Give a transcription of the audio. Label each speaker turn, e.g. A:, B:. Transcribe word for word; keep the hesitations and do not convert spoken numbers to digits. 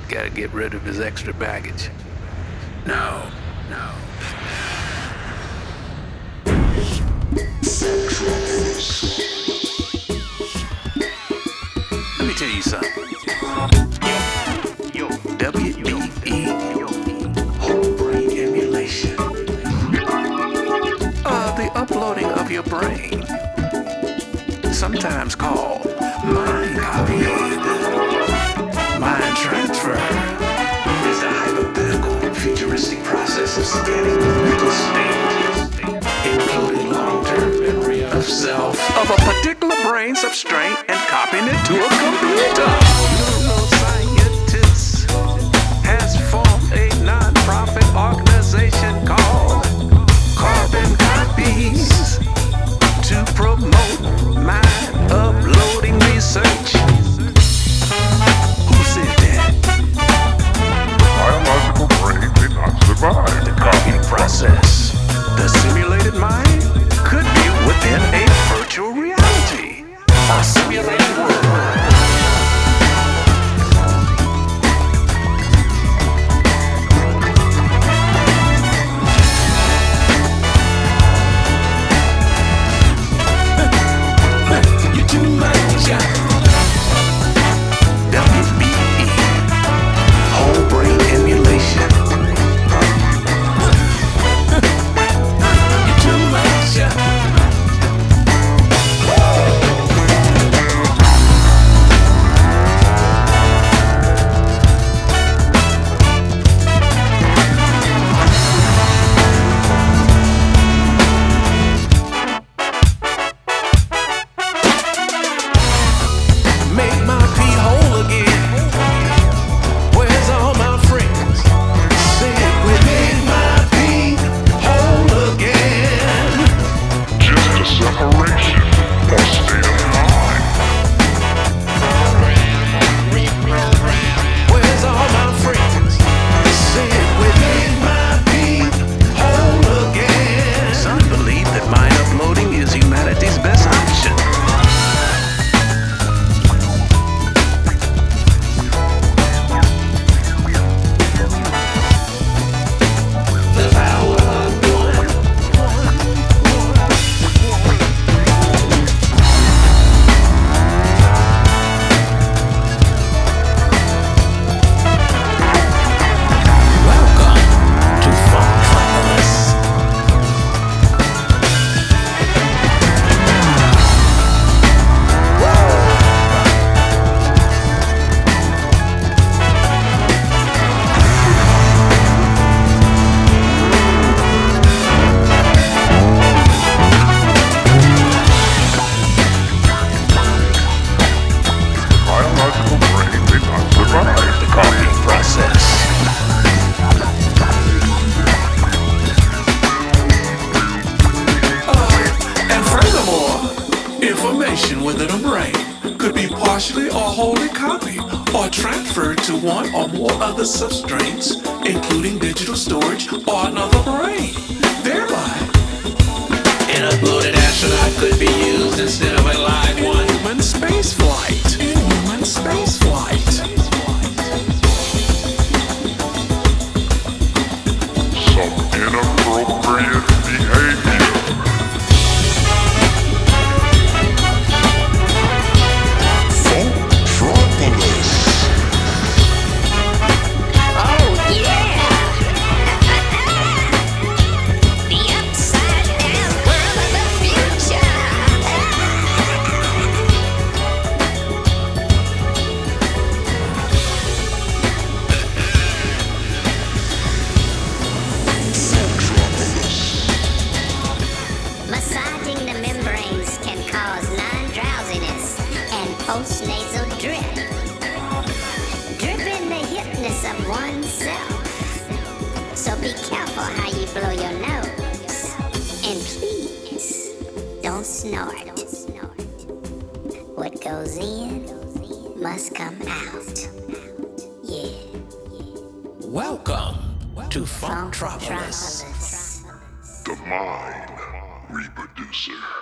A: Gotta get rid of his extra baggage. No, no. Let me tell you something. Yo, W B E, whole brain emulation. Uh, the uploading of your brain, sometimes called mind copying. Mind transfer is a hypothetical, futuristic process of scanning the mental state, including long-term memory of self, of a particular brain substrate, and copying it to a computer. Neuroscientists has formed a non-profit organization called Carbon Copies to promote mind uploading research.
B: Survive.
A: The copying process. The simulated mind could be within a virtual reality. A simulated world. You too much. W B E, whole brain emulation. Information within a brain could be partially or wholly copied or transferred to one or more other substrates, including digital storage or another brain. Thereby, an uploaded astronaut could be used instead of a live one. In human space flight. In human space flight.
B: Some inappropriate behavior.
C: Post-nasal drip, dripping the hipness of oneself. So be careful how you blow your nose, and please don't snort. What goes in must come out. Yeah.
A: Welcome to
C: Funktropolis.
A: Funktropolis.
B: The mind reproducer.